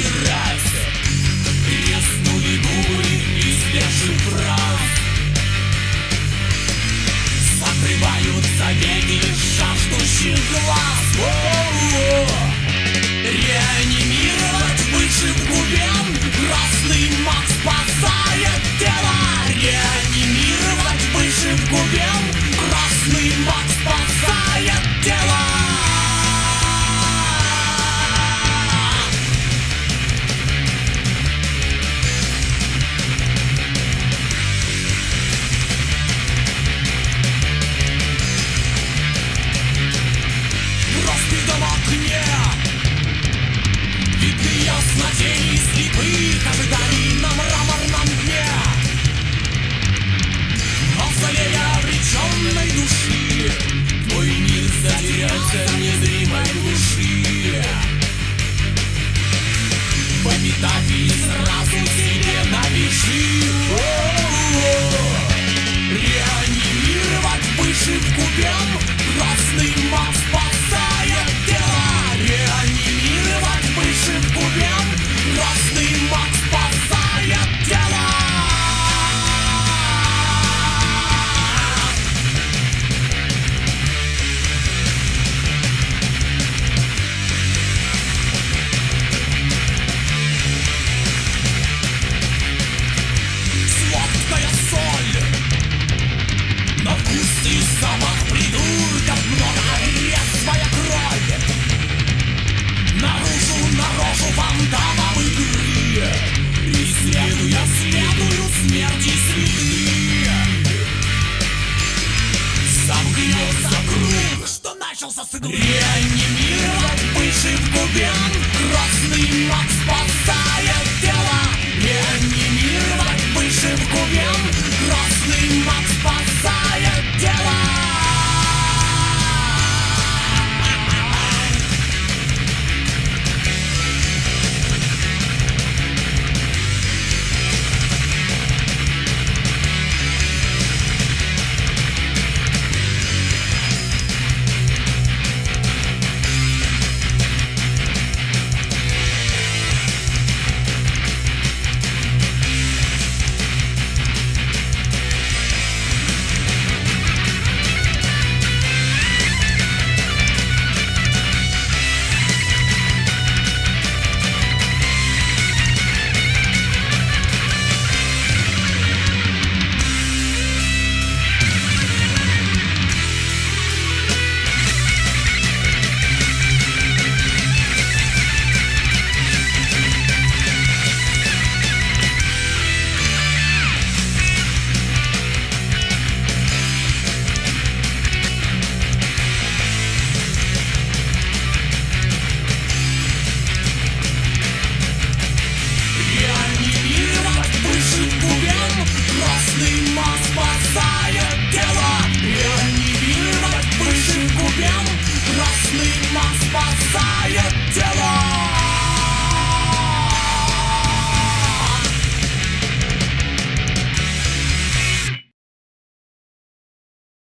собирайся. Треснули губы из леших фраз. Закрываются веки жаждущих глаз. Реанимировать бывших губен. Красный маг спасает тело. Реанимировать бывших губен. Красный маг спасает тело. В разбитом окне видны ясно тени слепых ожиданий на мраморном дне. Мавзолей обреченной души, твой мир затерялся в незримой глуши. В эпитафии сразу себе напиши. Реанимировать бывших губен. Красный маг спасает тело. Реанимировать бывших губен. Красный маг спасает тело. Сладкая соль, на вкус и запах придурков много, резвая кровь. Наружу, на рожу фонтаном игры. Исследуя, следуют смерти следы. Замкнется круг, что начался с иглы. Реанимировать бывших губен. Красный маг